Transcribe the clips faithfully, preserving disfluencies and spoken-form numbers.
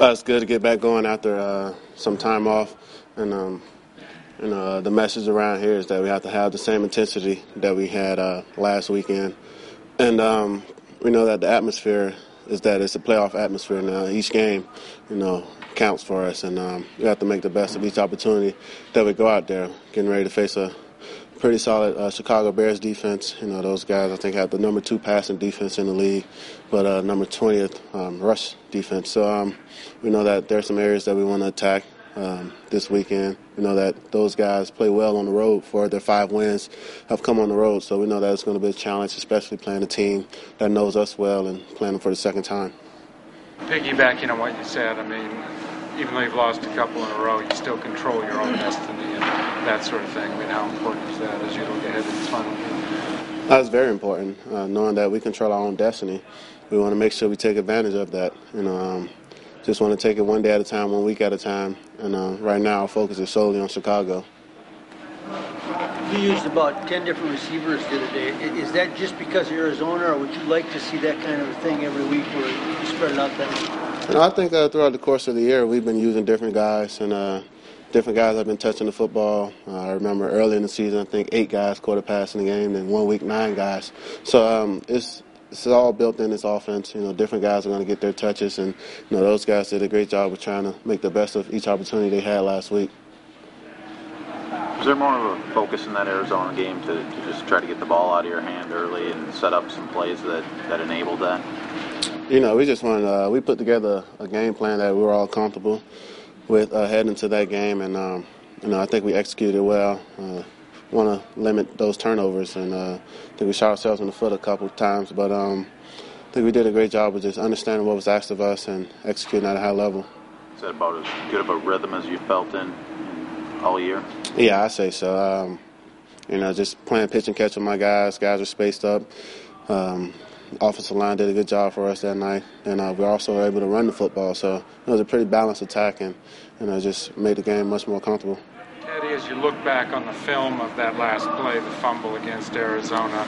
Uh, it's good to get back going after uh, some time off, and um, you know, the message around here is that we have to have the same intensity that we had uh, last weekend, and um, we know that the atmosphere is that it's a playoff atmosphere now. Each game, you know, counts for us, and um, we have to make the best of each opportunity that we go out there, getting ready to face a pretty solid uh, Chicago Bears defense. You know, those guys, I think, have the number two passing defense in the league, but uh, number twentieth um, rush defense. So um, we know that there are some areas that we want to attack um, this weekend. We know that those guys play well on the road. For their five wins have come on the road, so we know that it's going to be a challenge, especially playing a team that knows us well and playing them for the second time. Piggybacking on what you said, I mean, even though you've lost a couple in a row, you still control your own destiny and that sort of thing. I mean, how important is that as you look ahead to this final game? That's very important, uh, knowing that we control our own destiny. We want to make sure we take advantage of that. You know, um, just want to take it one day at a time, one week at a time. And uh, right now, our focus is solely on Chicago. You used about ten different receivers the other day. Is that just because of Arizona, or would you like to see that kind of a thing every week where you spread it out that? You know, I think uh, throughout the course of the year, we've been using different guys, and uh, different guys have been touching the football. Uh, I remember early in the season, I think eight guys caught a pass in the game, and one week nine guys. So um, it's it's all built in this offense. You know, different guys are going to get their touches, and you know those guys did a great job of trying to make the best of each opportunity they had last week. Was there more of a focus in that Arizona game to, to just try to get the ball out of your hand early and set up some plays that, that enabled that? You know, we just wanted, uh, we put together a game plan that we were all comfortable with uh, heading into that game, and, um, you know, I think we executed well. Uh, want to limit those turnovers, and uh, I think we shot ourselves in the foot a couple of times, but um, I think we did a great job of just understanding what was asked of us and executing at a high level. Is that about as good of a rhythm as you felt in, in all year? Yeah, I say so. Um, you know, just playing pitch and catch with my guys. Guys are spaced up. Um, offensive line did a good job for us that night, and uh, we were also able to run the football. So it was a pretty balanced attack, and you know, just made the game much more comfortable. Teddy, as you look back on the film of that last play, the fumble against Arizona,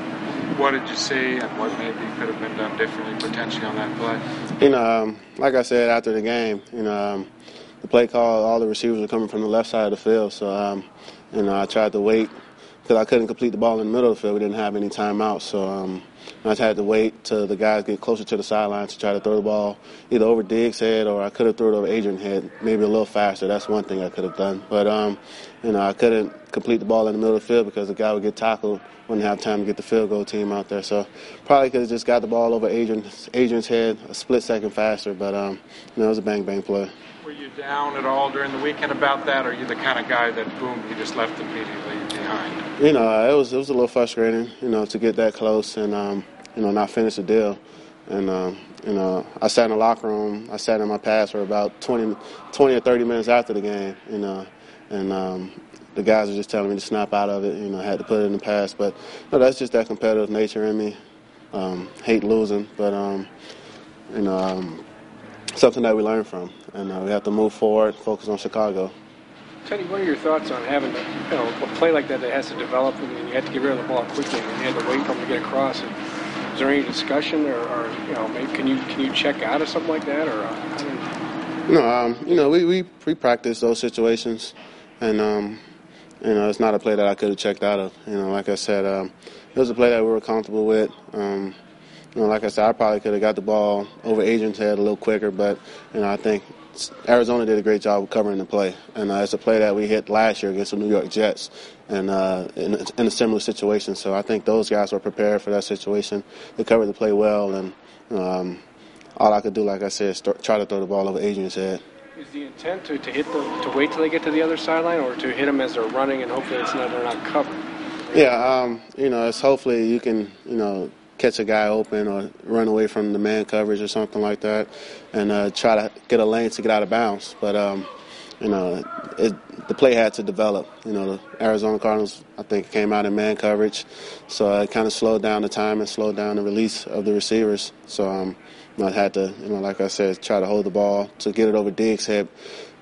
what did you see, and what maybe could have been done differently potentially on that play? You know, um, like I said after the game, you know, um, the play call, all the receivers were coming from the left side of the field. So, um, you know, I tried to wait because I couldn't complete the ball in the middle of the field. We didn't have any timeouts. So um, I just had to wait till the guys get closer to the sideline to try to throw the ball either over Diggs' head, or I could have thrown it over Adrian's head, maybe a little faster. That's one thing I could have done. But, um, you know, I couldn't complete the ball in the middle of the field because the guy would get tackled, wouldn't have time to get the field goal team out there. So probably could have just got the ball over Adrian's, Adrian's head a split second faster. But, um, you know, it was a bang-bang play. Were you down at all during the weekend about that, or are you the kind of guy that, boom, you just left immediately behind? You know, it was it was a little frustrating, you know, to get that close and, um, you know, not finish the deal. And, um, you know, I sat in the locker room. I sat in my pass for about twenty, twenty or thirty minutes after the game, you know, and um, the guys were just telling me to snap out of it. You know, I had to put it in the pass. But, you know, that's just that competitive nature in me. Um, hate losing, but, um, you know, um, something that we learn from. And uh, we have to move forward, focus on Chicago. Teddy, what are your thoughts on having a, you know, a play like that that has to develop, and you have to get rid of the ball quickly, and you had to wait for him to get across? And is there any discussion, or, or you know, maybe can you can you check out of something like that, or uh, I don't know? No, um, you know, we, we we practice those situations, and um, you know, it's not a play that I could have checked out of. You know, like I said, um, it was a play that we were comfortable with. Um, you know, like I said, I probably could have got the ball over Adrian's head a little quicker, but you know, I think Arizona did a great job of covering the play, and uh, it's a play that we hit last year against the New York Jets, and uh, in, in a similar situation. So I think those guys were prepared for that situation. They covered the play well, and um, all I could do, like I said, is st- try to throw the ball over Adrian's head. Is the intent to, to hit the to wait till they get to the other sideline, or to hit them as they're running and hopefully it's not they're not covered? Yeah, um, you know, it's hopefully you can, you know, catch a guy open or run away from the man coverage or something like that, and uh, try to get a lane to get out of bounds. But, um, you know, it, the play had to develop. You know, the Arizona Cardinals, I think, came out in man coverage, so it kind of slowed down the time and slowed down the release of the receivers. So um, you know, I had to, you know, like I said, try to hold the ball to get it over Diggs' head,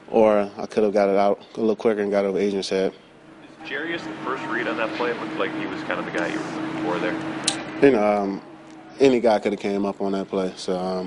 or I could have got it out a little quicker and got it over Adrian's head. Is Jarius the first read on that play? It looked like he was kind of the guy you were looking for there. You know, um, any guy could have came up on that play. So, um,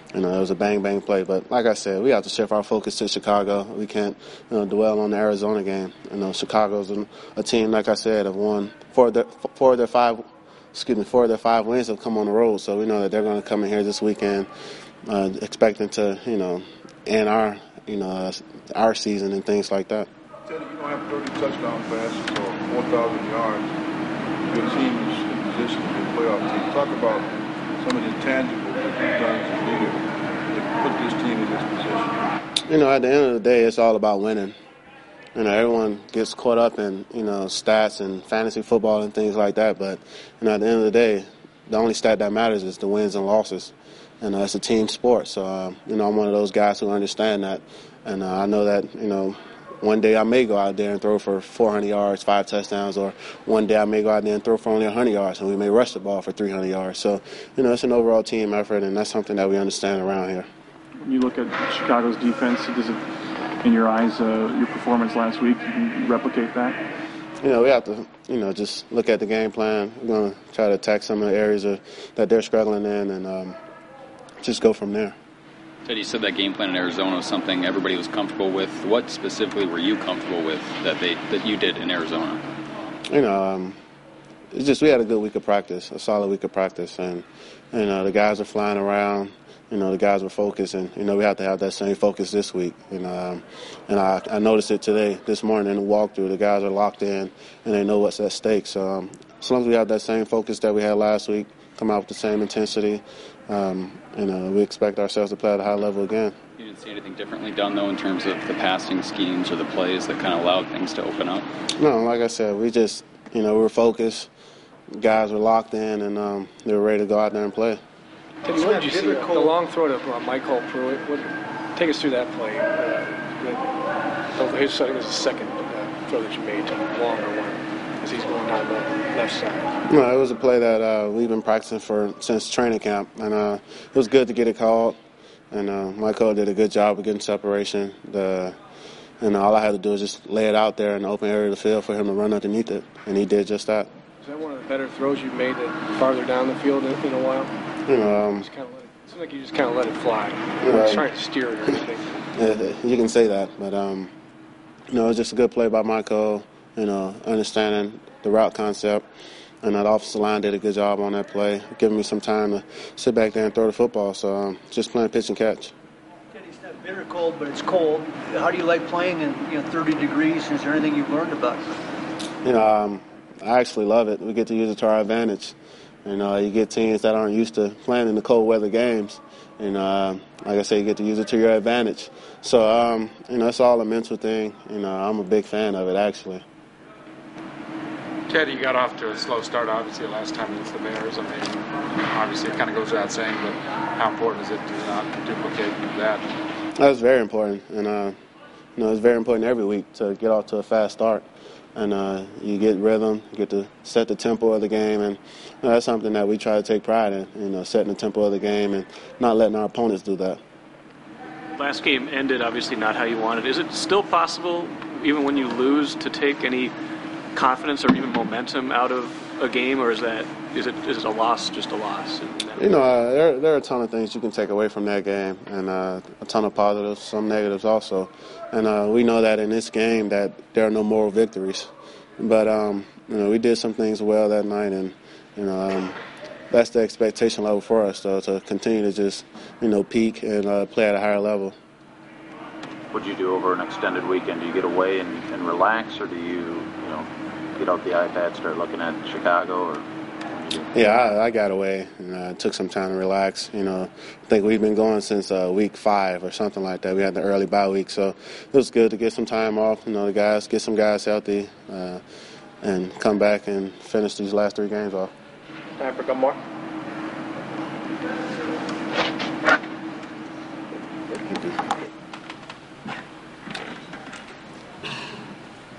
You know, it was a bang-bang play. But like I said, we have to shift our focus to Chicago. We can't, you know, dwell on the Arizona game. You know, Chicago's a, a team, like I said, have won four of their, four of their five, excuse me, four of their five wins have come on the road. So we know that they're going to come in here this weekend uh, expecting to, you know, end our, you know, uh, our season and things like that. Teddy, you don't have thirty touchdown passes or four thousand yards. Your team is in position to be a playoff team. Talk about some of the tangible that you've done as a leader to put this team in this position. You know, at the end of the day, it's all about winning. You know, everyone gets caught up in, you know, stats and fantasy football and things like that. But, you know, at the end of the day, the only stat that matters is the wins and losses. And uh, it's a team sport. So, uh, you know, I'm one of those guys who understand that. And uh, I know that, you know, one day I may go out there and throw for four hundred yards, five touchdowns, or one day I may go out there and throw for only one hundred yards, and we may rush the ball for three hundred yards. So, you know, it's an overall team effort, and that's something that we understand around here. When you look at Chicago's defense, does it, in your eyes, uh, your performance last week, you can replicate that? You know, we have to, you know, just look at the game plan. We're going to try to attack some of the areas of, that they're struggling in and um, just go from there. Ted, you said that game plan in Arizona was something everybody was comfortable with. What specifically were you comfortable with that they that you did in Arizona? You know, um, it's just we had a good week of practice, a solid week of practice, and you know the guys are flying around. You know the guys were focused, and you know we have to have that same focus this week. You know, um, and I, I noticed it today, this morning in the walkthrough. The guys are locked in, and they know what's at stake. So um, as long as we have that same focus that we had last week, come out with the same intensity. Um, you know, we expect ourselves to play at a high level again. You didn't see anything differently done, though, in terms of the passing schemes or the plays that kind of allowed things to open up? No, like I said, we just, you know, we were focused. Guys were locked in, and um, they were ready to go out there and play. Teddy, what did you see? The long throw to uh, Michael Pruitt. What, take us through that play. Uh, the, his, I think it was the second uh, throw that you made to the longer one as he's going down the left side. No, it was a play that uh, we've been practicing for since training camp, and uh, it was good to get it called. And uh, Michael did a good job of getting separation. The, and all I had to do was just lay it out there in the open area of the field for him to run underneath it, and he did just that. Is that one of the better throws you've made that farther down the field in, in a while? You know, um, just kind of let it, it seemed like you just kind of let it fly. You know, trying to steer it or anything. Yeah, you can say that, but um, you know, it was just a good play by Michael. You know, understanding the route concept, and that offensive line did a good job on that play, giving me some time to sit back there and throw the football. So um, just playing pitch and catch. It's not bitter cold, but it's cold. How do you like playing in you know thirty degrees? Is there anything you've learned about it? You know, um, I actually love it. We get to use it to our advantage. You know, you get teams that aren't used to playing in the cold weather games. And uh, like I say, you get to use it to your advantage. So, um, you know, it's all a mental thing. You know, I'm a big fan of it, actually. Teddy, you got off to a slow start, obviously, last time against the Bears. I mean, obviously, it kind of goes without saying, but how important is it to not duplicate that? That's very important. And, uh, you know, it's very important every week to get off to a fast start. And uh, you get rhythm, you get to set the tempo of the game, and you know, that's something that we try to take pride in, you know, setting the tempo of the game and not letting our opponents do that. Last game ended, obviously not how you wanted. Is it still possible, even when you lose, to take any confidence or even momentum out of a game, or is that is it is it a loss just a loss? You know, uh, there, there are a ton of things you can take away from that game, and uh, a ton of positives, some negatives also. And uh, we know that in this game that there are no moral victories. But, um, you know, we did some things well that night, and, you know, um, that's the expectation level for us, though, to continue to just, you know, peak and uh, play at a higher level. What do you do over an extended weekend? Do you get away and, and relax, or do you, you know, get out the iPad, start looking at Chicago, or? Yeah, I, I got away and uh, took some time to relax. You know, I think we've been going since uh, week five or something like that. We had the early bye week, so it was good to get some time off. You know, the guys get some guys healthy uh, and come back and finish these last three games off. Time for one more. Thank you.